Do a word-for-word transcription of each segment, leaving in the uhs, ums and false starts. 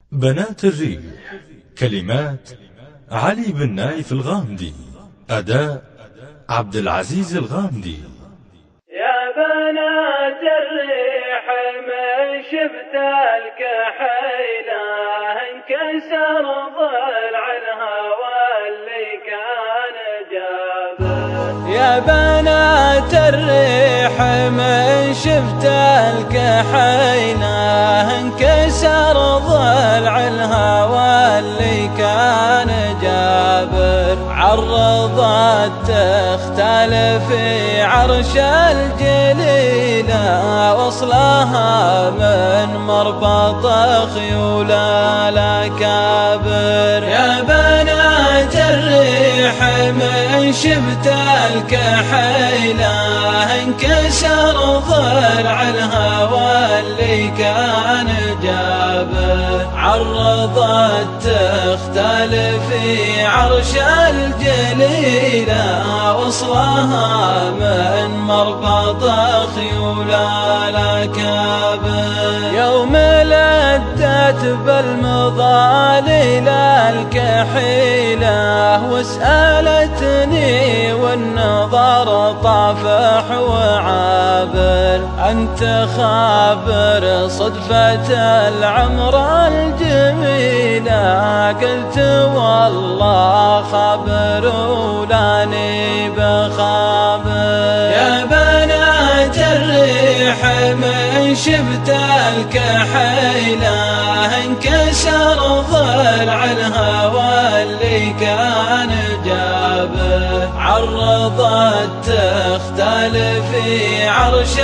بنات الريح. كلمات علي بن نايف الغامدي. أداء عبد العزيز الغامدي. يا بنات الريح من شفت الكحيلة انكسر ضلع الهوى اللي كان جابه. يا بنات الريح من شفت الكحيلة انكسر ضلع الهوى اللي كان جابر. عرضت تختلف في عرش الجليلة وصلها من مربط خيول الأكابر. يا بنات الريح من شفت الكحيلة انكسر ضلع الهوى اللي كان جابر. عرضت تختلف في عرش الجليلة وصلها من مربط خيول الأكابر. يوم لدت بالمضاليل الكحيلة وسألتني والنظر طافح وعابر أنت خابر صدفة العمر الجميلة. قلت والله خابر ولاني بخابر. يا بنات الريح من شفت الكحيلة انكسر ضلع الهوى اللي كان جابه. عرضت تختلف في عرش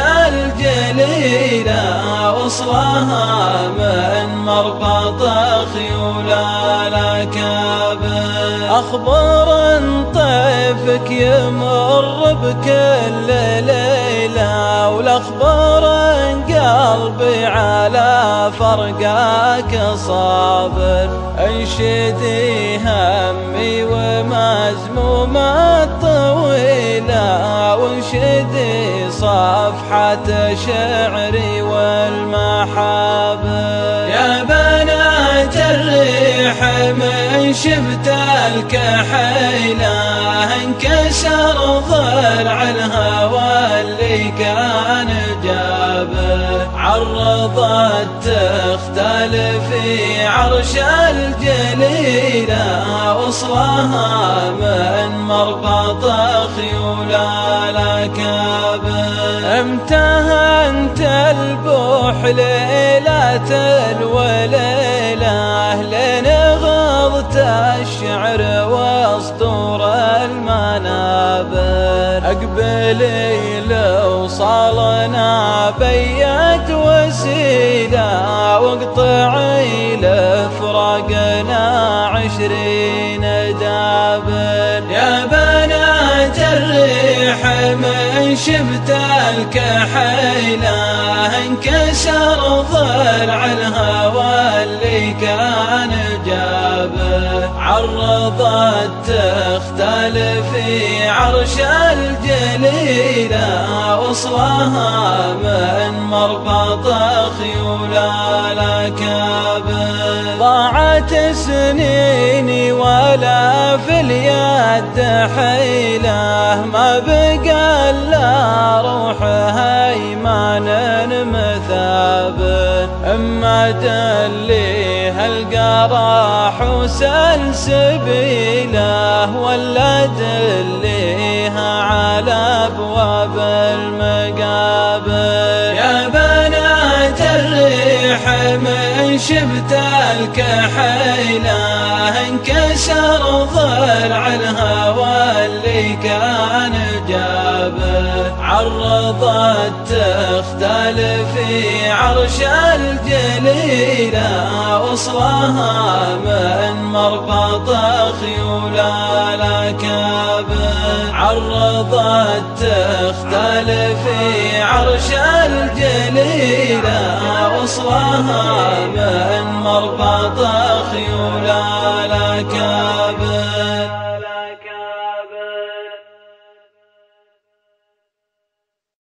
الجليلة وصلها من مربط خيول الأكابر. أخبر طيفك يمر بكل ليلة والأخبار قلبي على فرقك صابر. انشدي همي ومزموم الطويلة وانشدي صفحة شعري والمحابر. يا بنات الريح من شفت الكحيلة انكسر ضلع الهوى اللي كان جابه. عرضت تختلف في عرش الجليلة وصلها من مربط خيول الأكابر. امتهنت البوح ليلة الوليلة لين غضت الشعر واسطور المنابر. اقبلي لو صالنا بيت وسيلة واقطعي لفرقنا عشرين دابر. يا بنات الريح من شفت الكحيلة انكسر ضلع الهوى اللي كان جابه. عرضت تختلف في عرش الجليلة وصلها من مربط خيول الأكابر. ضاعت سنيني ولا في اليد حيلة ما بقى الا روح هيمان مثابر. اما دليها القراح وسلسبيله ولا دليها على ابواب المقابر. يا بنات الريح من شفت الكحيلة انكسر ضلع الهوى اللي كان جابه. عرضت تختلف في عرش الجليلة وصلها من مربط خيول الأكابر. عرضت تختلف في عرش الجليلة وصلها من مربط خيول الأكابر.